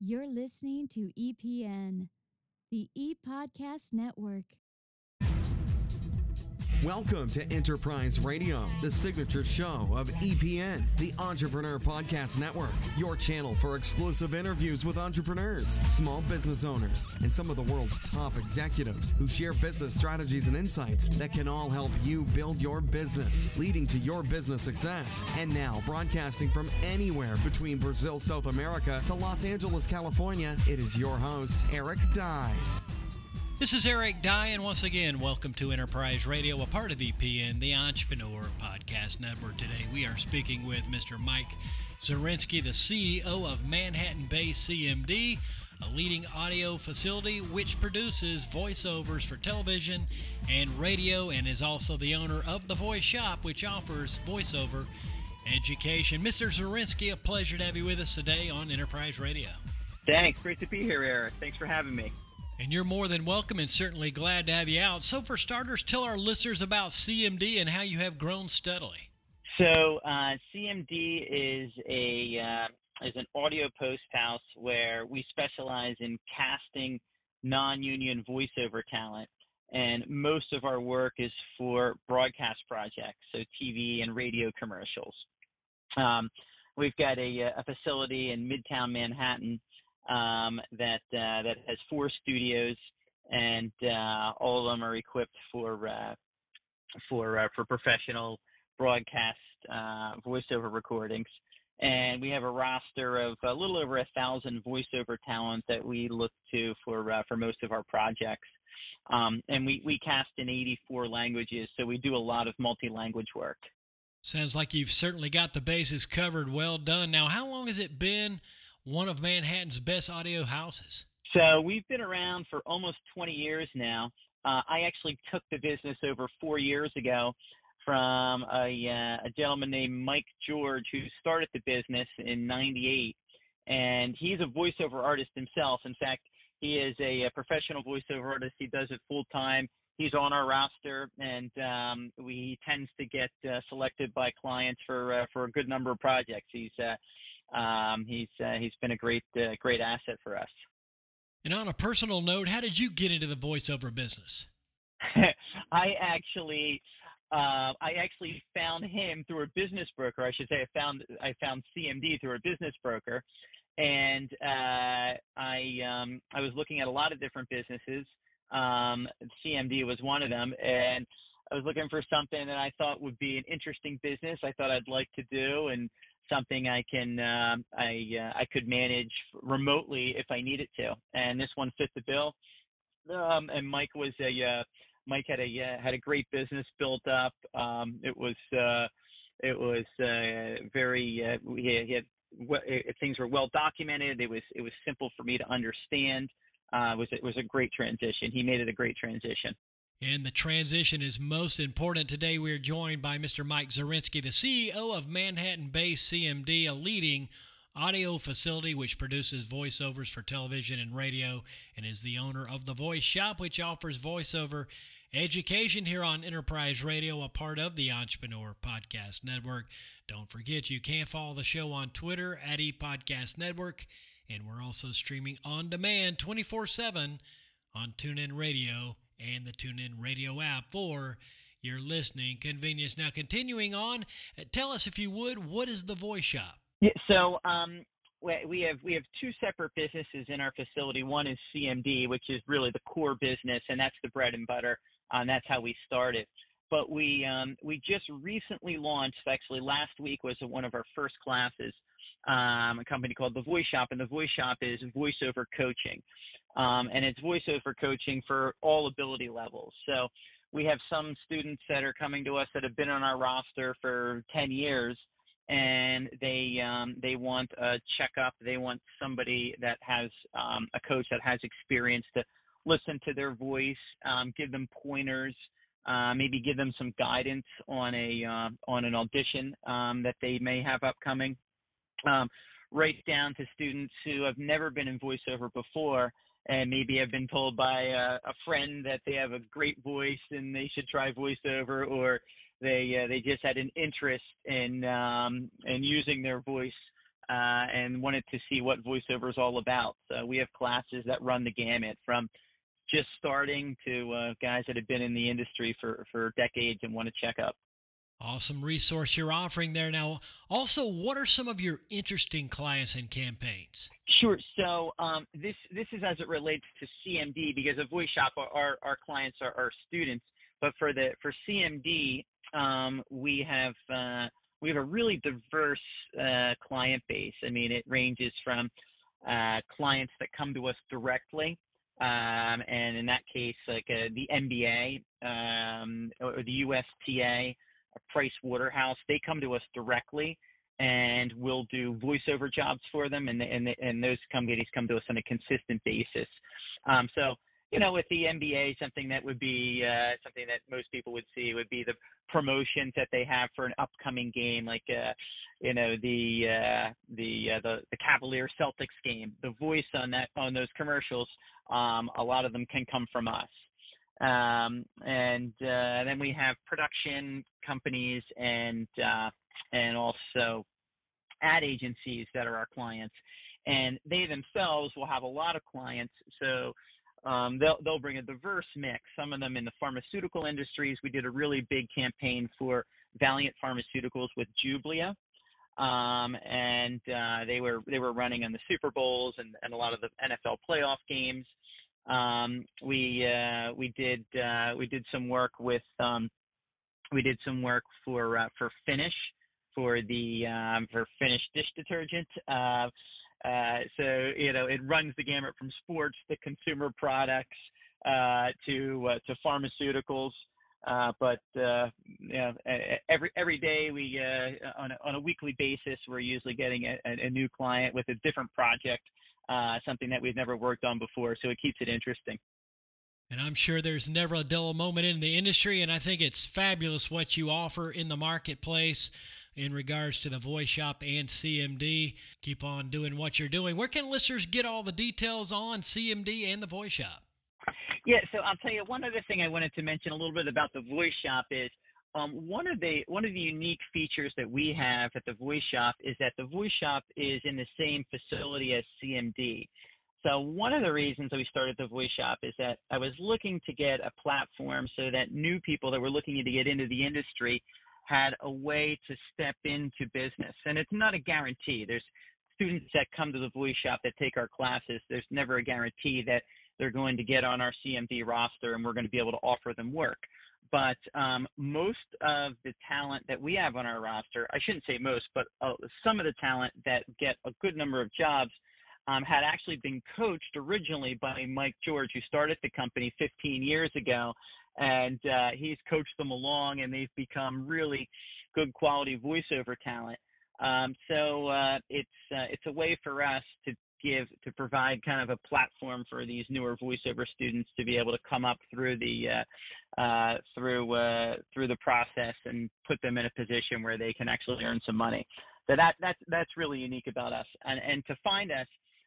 You're listening to EPN, the ePodcast Network. Welcome to Enterprise Radio, the signature show of EPN, the Entrepreneur Podcast Network, your channel for exclusive interviews with entrepreneurs, small business owners, and some of the world's top executives who share business strategies and insights that can all help you build your business, leading to your business success. And now, broadcasting from anywhere between Brazil, South America to Los Angeles, California, it is your host, Eric Dye. This is Eric Dye, and once again, welcome to Enterprise Radio, a part of EPN, the Entrepreneur Podcast Network. Today, we are speaking with Mr. Mike Zarensky, the CEO of Manhattan-based CMD, a leading audio facility which produces voiceovers for television and radio, and is also the owner of The Voice Shop, which offers voiceover education. Mr. Zarensky, a pleasure to have you with us today on Enterprise Radio. Thanks. Great to be here, Eric. Thanks for having me. And you're more than welcome and certainly glad to have you out. So for starters, tell our listeners about CMD and how you have grown steadily. So CMD is an audio post house where we specialize in casting non-union voiceover talent. And most of our work is for broadcast projects, so TV and radio commercials. We've got a facility in Midtown Manhattan that has 4 studios, and all of them are equipped for professional broadcast voiceover recordings. And we have a roster of a little over 1,000 voiceover talent that we look to for most of our projects. And we cast in 84 languages, so we do a lot of multi-language work. Sounds like you've certainly got the bases covered. Well done. Now, how long has it been one of Manhattan's best audio houses? So we've been around for almost 20 years now. I actually took the business over 4 years ago from a gentleman named Mike George, who started the business in '98. And he's a voiceover artist himself. In fact, he is a professional voiceover artist. He does it full time. He's on our roster, and he tends to get selected by clients for a good number of projects. He's been a great asset for us. And on a personal note, how did you get into the voiceover business? I actually found him through a business broker. I should say I found CMD through a business broker, and I was looking at a lot of different businesses. CMD was one of them, and I was looking for something that I thought would be an interesting business. I thought I'd like to do, and something I could manage remotely if I needed to. And this one fit the bill. And Mike had a great business built up. Things were well documented. It was simple for me to understand. It was a great transition. He made it a great transition. And the transition is most important. Today we are joined by Mr. Mike Zarensky, the CEO of Manhattan-based CMD, a leading audio facility which produces voiceovers for television and radio, and is the owner of The Voice Shop, which offers voiceover education here on Enterprise Radio, a part of the Entrepreneur Podcast Network. Don't forget, you can follow the show on Twitter at ePodcast Network, and we're also streaming on demand 24/7 on TuneIn Radio and the TuneIn Radio app for your listening convenience. Now, continuing on, tell us, if you would, what is The Voice Shop? Yeah, so we have 2 separate businesses in our facility. One is CMD, which is really the core business, and that's the bread and butter, and that's how we started. But we just recently launched, actually last week was one of our first classes, a company called The Voice Shop, and The Voice Shop is voiceover coaching. And it's voiceover coaching for all ability levels. So we have some students that are coming to us that have been on our roster for 10 years, and they want a checkup. They want somebody that has a coach that has experience to listen to their voice, give them pointers, maybe give them some guidance on an audition that they may have upcoming. Right down to students who have never been in voiceover before, and maybe have been told by a friend that they have a great voice and they should try voiceover, or they just had an interest in using their voice and wanted to see what voiceover is all about. So we have classes that run the gamut from just starting to guys that have been in the industry for decades and want to check up. Awesome resource you're offering there. Now, also, what are some of your interesting clients and campaigns? Sure. So this is as it relates to CMD, because at Voice Shop our clients are students, but for CMD we have a really diverse client base. I mean, it ranges from clients that come to us directly, and in that case, like the NBA or the USTA, Price Waterhouse. They come to us directly, and we'll do voiceover jobs for them, and those companies come to us on a consistent basis. So, with the NBA, something that would be something that most people would see would be the promotions that they have for an upcoming game, like the Cavaliers Celtics game. The voice on those commercials, a lot of them can come from us. And then we have production companies and also ad agencies that are our clients, and they themselves will have a lot of clients. So they'll bring a diverse mix. Some of them in the pharmaceutical industries. We did a really big campaign for Valiant Pharmaceuticals with Jublia, and they were running on the Super Bowls and a lot of the NFL playoff games. We did some work with for Finish, for Finish dish detergent. So it runs the gamut from sports to consumer products to pharmaceuticals. But every day we on a weekly basis, we're usually getting a new client with a different project, something that we've never worked on before. So it keeps it interesting. And I'm sure there's never a dull moment in the industry, and I think it's fabulous what you offer in the marketplace in regards to the Voice Shop and CMD. Keep on doing what you're doing. Where can listeners get all the details on CMD and the Voice Shop? Yeah, so I'll tell you one other thing I wanted to mention a little bit about the Voice Shop is one of the unique features that we have at the Voice Shop is that the Voice Shop is in the same facility as CMD. So one of the reasons that we started the Voice Shop is that I was looking to get a platform so that new people that were looking to get into the industry had a way to step into business. And it's not a guarantee. There's students that come to the Voice Shop that take our classes. There's never a guarantee that they're going to get on our CMD roster and we're going to be able to offer them work. But most of the talent that we have on our roster, I shouldn't say most, but some of the talent that get a good number of jobs had actually been coached originally by Mike George, who started the company 15 years ago, and he's coached them along, and they've become really good quality voiceover talent. So it's a way for us to provide kind of a platform for these newer voiceover students to be able to come up through the process and put them in a position where they can actually earn some money. So that's really unique about us. And to find us,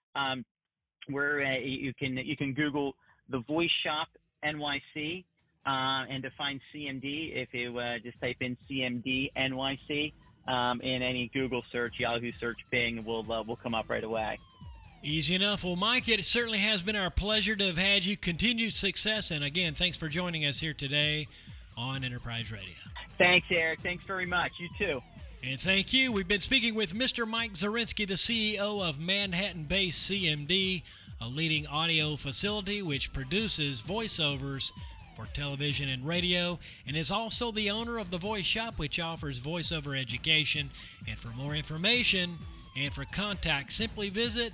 you can Google the Voice Shop NYC, and to find CMD, if you just type in CMD NYC in any Google search, Yahoo search, Bing, will come up right away. Easy enough. Well, Mike, it certainly has been our pleasure to have had you. Continued success, and again, thanks for joining us here today on Enterprise Radio. Thanks, Eric. Thanks very much. You too. And thank you. We've been speaking with Mr. Mike Zarensky, the CEO of Manhattan-based CMD, a leading audio facility which produces voiceovers for television and radio, and is also the owner of the Voice Shop, which offers voiceover education. And for more information and for contact, simply visit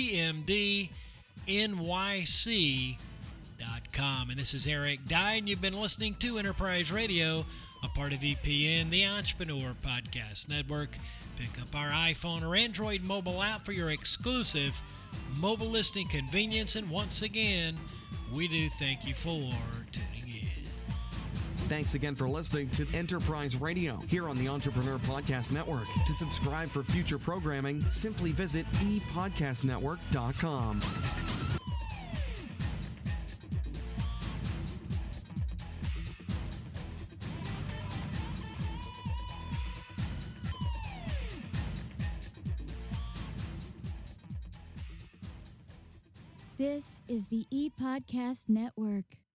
cmdnyc.com. And this is Eric Dye, and you've been listening to Enterprise Radio, a part of EPN, the Entrepreneur Podcast Network. Pick up our iPhone or Android mobile app for your exclusive mobile listening convenience. And once again, we do thank you for tuning in. Thanks again for listening to Enterprise Radio here on the Entrepreneur Podcast Network. To subscribe for future programming, simply visit epodcastnetwork.com. This is the ePodcast Network.